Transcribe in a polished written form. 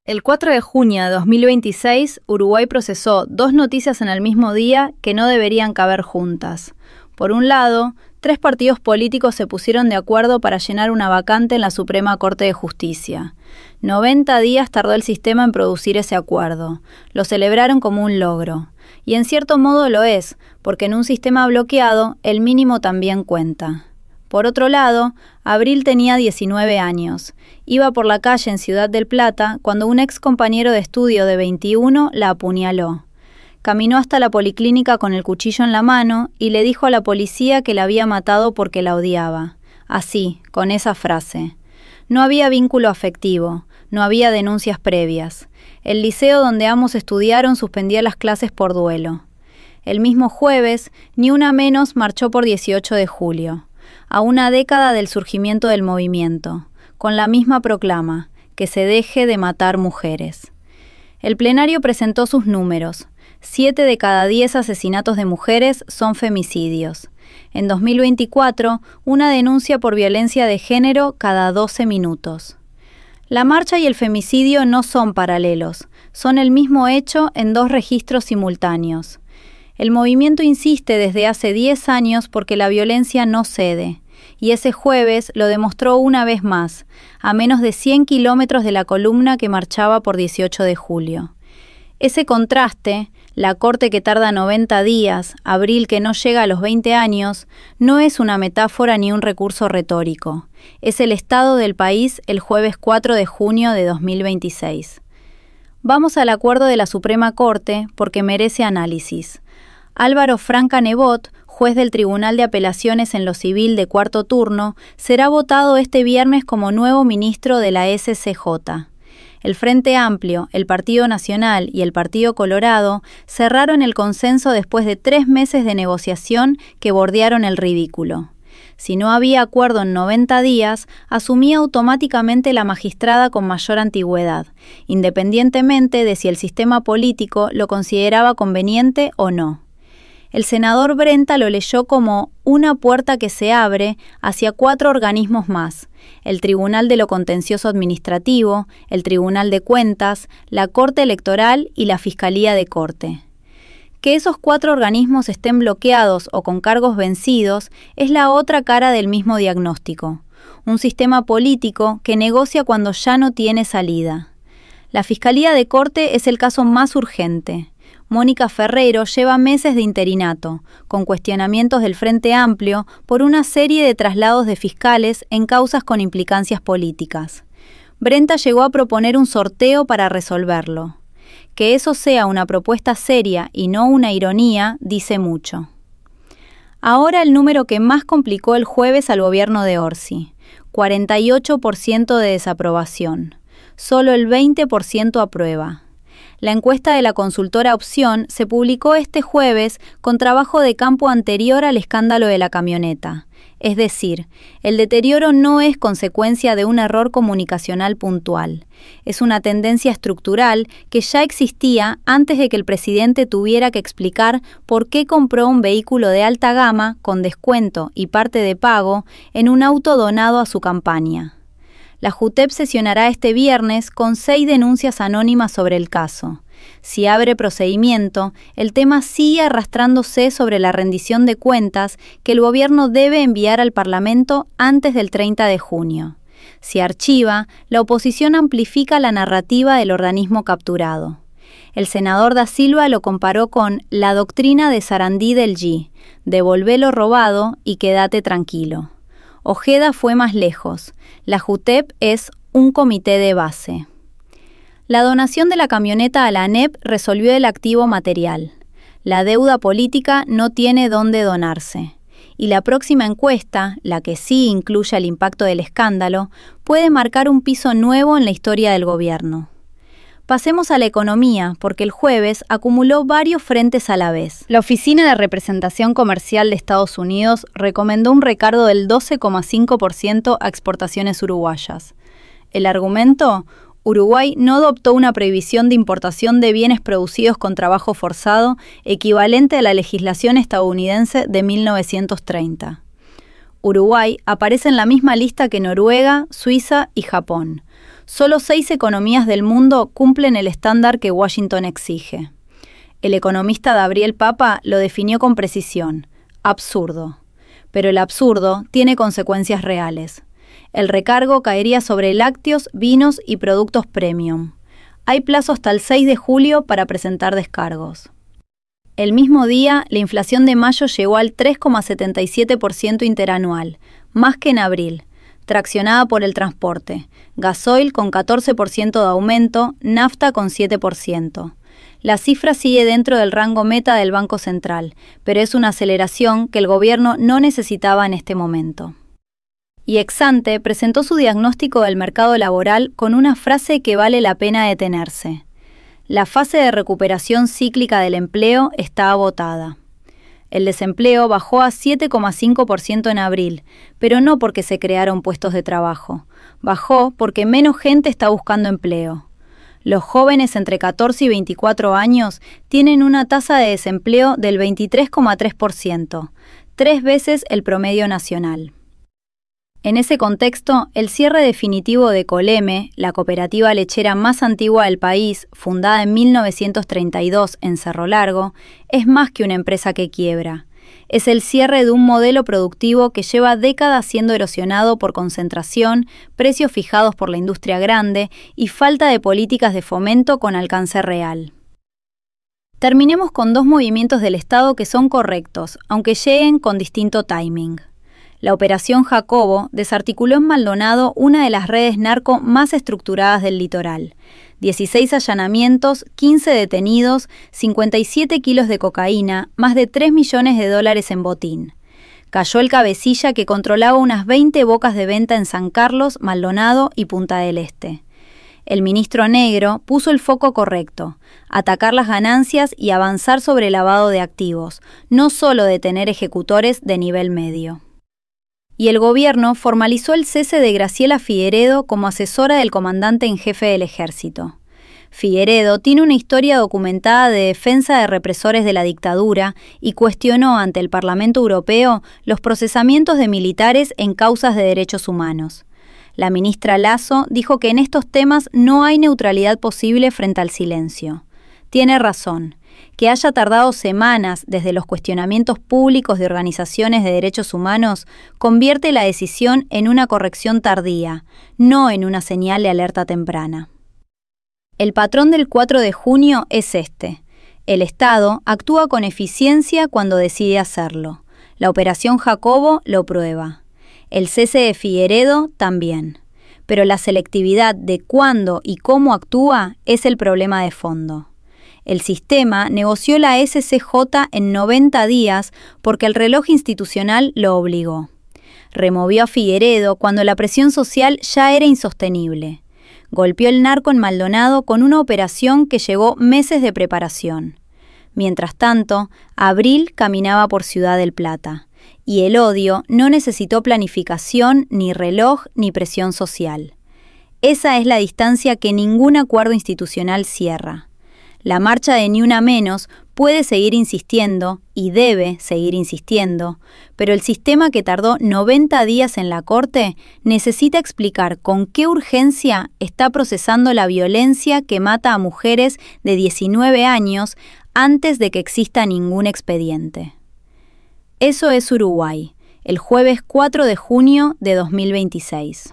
El 4 de junio de 2026, Uruguay procesó 2 noticias en el mismo día que no deberían caber juntas. Por un lado, 3 partidos políticos se pusieron de acuerdo para llenar una vacante en la Suprema Corte de Justicia. 90 días tardó el sistema en producir ese acuerdo. Lo celebraron como un logro. Y en cierto modo lo es, porque en un sistema bloqueado, el mínimo también cuenta. Por otro lado, Abril tenía 19 años. Iba por la calle en Ciudad del Plata cuando un ex compañero de estudio de 21 la apuñaló. Caminó hasta la policlínica con el cuchillo en la mano y le dijo a la policía que la había matado porque la odiaba. Así, con esa frase. No había vínculo afectivo, no había denuncias previas. El liceo donde ambos estudiaron suspendía las clases por duelo. El mismo jueves, Ni Una Menos marchó por 18 de julio. A una década del surgimiento del movimiento, con la misma proclama, que se deje de matar mujeres. El plenario presentó sus números. 7 de cada 10 asesinatos de mujeres son femicidios. En 2024, una denuncia por violencia de género cada 12 minutos. La marcha y el femicidio no son paralelos, son el mismo hecho en 2 registros simultáneos. El movimiento insiste desde hace 10 años porque la violencia no cede, y ese jueves lo demostró una vez más, a menos de 100 kilómetros de la columna que marchaba por 18 de julio. Ese contraste, la corte que tarda 90 días, Abril que no llega a los 20 años, no es una metáfora ni un recurso retórico. Es el estado del país el jueves 4 de junio de 2026. Vamos al acuerdo de la Suprema Corte porque merece análisis. Álvaro Franca Nebot, juez del Tribunal de Apelaciones en lo Civil de cuarto turno, será votado este viernes como nuevo ministro de la SCJ. El Frente Amplio, el Partido Nacional y el Partido Colorado cerraron el consenso después de 3 meses de negociación que bordearon el ridículo. Si no había acuerdo en 90 días, asumía automáticamente la magistrada con mayor antigüedad, independientemente de si el sistema político lo consideraba conveniente o no. El senador Brenta lo leyó como una puerta que se abre hacia 4 organismos más: el Tribunal de lo Contencioso Administrativo, el Tribunal de Cuentas, la Corte Electoral y la Fiscalía de Corte. Que esos 4 organismos estén bloqueados o con cargos vencidos es la otra cara del mismo diagnóstico: un sistema político que negocia cuando ya no tiene salida. La Fiscalía de Corte es el caso más urgente. Mónica Ferrero lleva meses de interinato, con cuestionamientos del Frente Amplio por una serie de traslados de fiscales en causas con implicancias políticas. Brenta llegó a proponer un sorteo para resolverlo. Que eso sea una propuesta seria y no una ironía, dice mucho. Ahora el número que más complicó el jueves al gobierno de Orsi: 48% de desaprobación. Solo el 20% aprueba. La encuesta de la consultora Opción se publicó este jueves con trabajo de campo anterior al escándalo de la camioneta. Es decir, el deterioro no es consecuencia de un error comunicacional puntual. Es una tendencia estructural que ya existía antes de que el presidente tuviera que explicar por qué compró un vehículo de alta gama con descuento y parte de pago en un auto donado a su campaña. La JUTEP sesionará este viernes con 6 denuncias anónimas sobre el caso. Si abre procedimiento, el tema sigue arrastrándose sobre la rendición de cuentas que el gobierno debe enviar al Parlamento antes del 30 de junio. Si archiva, la oposición amplifica la narrativa del organismo capturado. El senador Da Silva lo comparó con la doctrina de Sarandí del G: devolvé lo robado y quédate tranquilo. Ojeda fue más lejos. La JUTEP es un comité de base. La donación de la camioneta a la ANEP resolvió el activo material. La deuda política no tiene dónde donarse. Y la próxima encuesta, la que sí incluya el impacto del escándalo, puede marcar un piso nuevo en la historia del gobierno. Pasemos a la economía, porque el jueves acumuló varios frentes a la vez. La Oficina de Representación Comercial de Estados Unidos recomendó un recargo del 12,5% a exportaciones uruguayas. El argumento: Uruguay no adoptó una prohibición de importación de bienes producidos con trabajo forzado equivalente a la legislación estadounidense de 1930. Uruguay aparece en la misma lista que Noruega, Suiza y Japón. Solo 6 economías del mundo cumplen el estándar que Washington exige. El economista Gabriel Papa lo definió con precisión: absurdo. Pero el absurdo tiene consecuencias reales. El recargo caería sobre lácteos, vinos y productos premium. Hay plazo hasta el 6 de julio para presentar descargos. El mismo día, la inflación de mayo llegó al 3,77% interanual, más que en abril, traccionada por el transporte, gasoil con 14% de aumento, nafta con 7%. La cifra sigue dentro del rango meta del Banco Central, pero es una aceleración que el gobierno no necesitaba en este momento. Y Exante presentó su diagnóstico del mercado laboral con una frase que vale la pena detenerse. La fase de recuperación cíclica del empleo está agotada. El desempleo bajó a 7,5% en abril, pero no porque se crearon puestos de trabajo. Bajó porque menos gente está buscando empleo. Los jóvenes entre 14 y 24 años tienen una tasa de desempleo del 23,3%, 3 veces el promedio nacional. En ese contexto, el cierre definitivo de Coleme, la cooperativa lechera más antigua del país, fundada en 1932 en Cerro Largo, es más que una empresa que quiebra. Es el cierre de un modelo productivo que lleva décadas siendo erosionado por concentración, precios fijados por la industria grande y falta de políticas de fomento con alcance real. Terminemos con 2 movimientos del Estado que son correctos, aunque lleguen con distinto timing. La Operación Jacobo desarticuló en Maldonado una de las redes narco más estructuradas del litoral. 16 allanamientos, 15 detenidos, 57 kilos de cocaína, más de $3 millones en botín. Cayó el cabecilla que controlaba unas 20 bocas de venta en San Carlos, Maldonado y Punta del Este. El ministro Negro puso el foco correcto: atacar las ganancias y avanzar sobre el lavado de activos, no solo detener ejecutores de nivel medio. Y el gobierno formalizó el cese de Graciela Figueredo como asesora del comandante en jefe del ejército. Figueredo tiene una historia documentada de defensa de represores de la dictadura y cuestionó ante el Parlamento Europeo los procesamientos de militares en causas de derechos humanos. La ministra Lasso dijo que en estos temas no hay neutralidad posible frente al silencio. Tiene razón. Que haya tardado semanas desde los cuestionamientos públicos de organizaciones de derechos humanos convierte la decisión en una corrección tardía, no en una señal de alerta temprana. El patrón del 4 de junio es este: el Estado actúa con eficiencia cuando decide hacerlo. La Operación Jacobo lo prueba. El cese de Figueredo también. Pero la selectividad de cuándo y cómo actúa es el problema de fondo. El sistema negoció la SCJ en 90 días porque el reloj institucional lo obligó. Removió a Figueredo cuando la presión social ya era insostenible. Golpeó el narco en Maldonado con una operación que llevó meses de preparación. Mientras tanto, Abril caminaba por Ciudad del Plata, y el odio no necesitó planificación, ni reloj, ni presión social. Esa es la distancia que ningún acuerdo institucional cierra. La marcha de Ni Una Menos puede seguir insistiendo, y debe seguir insistiendo, pero el sistema que tardó 90 días en la Corte necesita explicar con qué urgencia está procesando la violencia que mata a mujeres de 19 años antes de que exista ningún expediente. Eso es Uruguay, el jueves 4 de junio de 2026.